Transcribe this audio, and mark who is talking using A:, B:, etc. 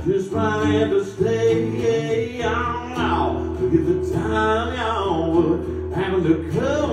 A: just might have to stay on now. Look at the time y'all would having to come